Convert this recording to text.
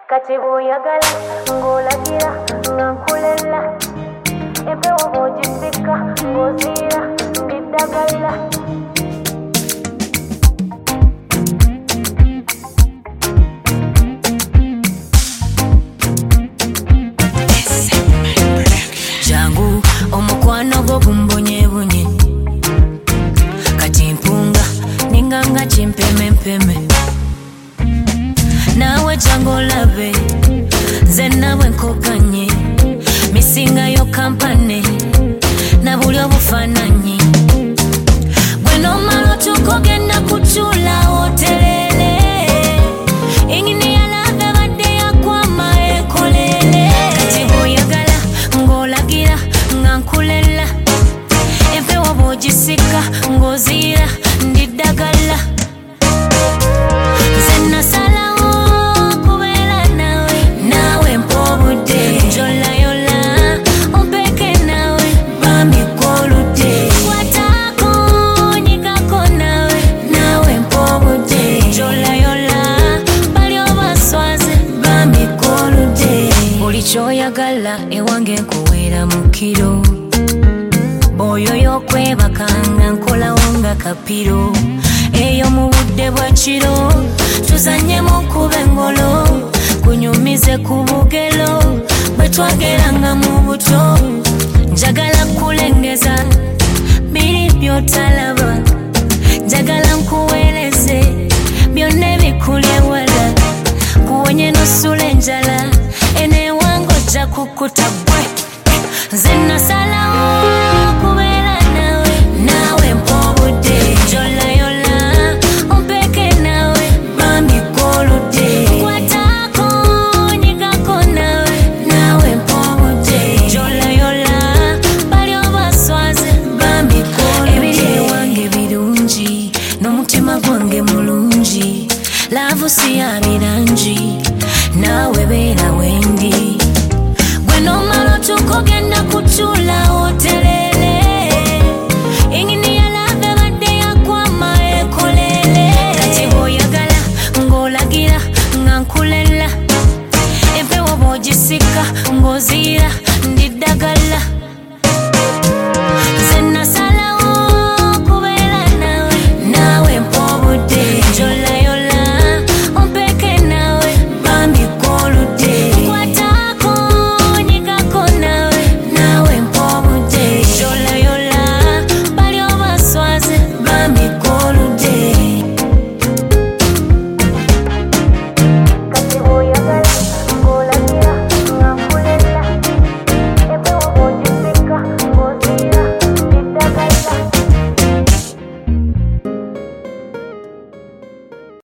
kati bw'oyagala ng'olagira nga nkulela empewo bw'ogisika ng'oziira ndiddagala. Jangu omukwano gwo gumbonyebonye kati mpunga ninganga kimpemempeme nawe jangu olabe nze nawe nkoganye misingayo kampane na buli obufaananyi gwe nomala otuuka ogenda kukyula oterere ingini yalabe badde yakwama ekolere kati bw'oyagala ng'olagira nga nkulela empewo bw'ogisika ng'oziira ndiddagala. Nze nasalawo kubeera nawe naawe mpa obudde njolayola ompeeke nawe bambi gw'oludde kwatako nyigako nawe naawe mpa obudde njolayola bali obaswaze bambi gw'oludde buli kyoyagala ewange nkuweera mu kiro oyo y'okwebakanga nkolawo nga kapiro eyo mu budde bwa kiro tuzanyemu kuba engolo kunyumize ku bugero bwe twageranga mu buto njagala kulengeza biri byotalaba njagala nkuweereze byonna ebikuli ewala kuwonye nosula enjala eneewange ojja kukuta bwe nze nasalawo kubeera nawe naawe mpa obudde njolayola ompeeke nawe bambi gw'oludde kwatako nyigako nawe naawe mpa obudde njolayola bali obaswaze bambi gw'oludde ebiri ewange birungi n'omutima gwange mulungi laavu si ya birangi naawe beera wendi gwe nomala otuuka ogenda kukyula oterere ingini yalabe badde yakwama ekolere kati bw'oyagala ng'olagira nga nkulela empewo bw'ogisika ng'oziira ndiddagala.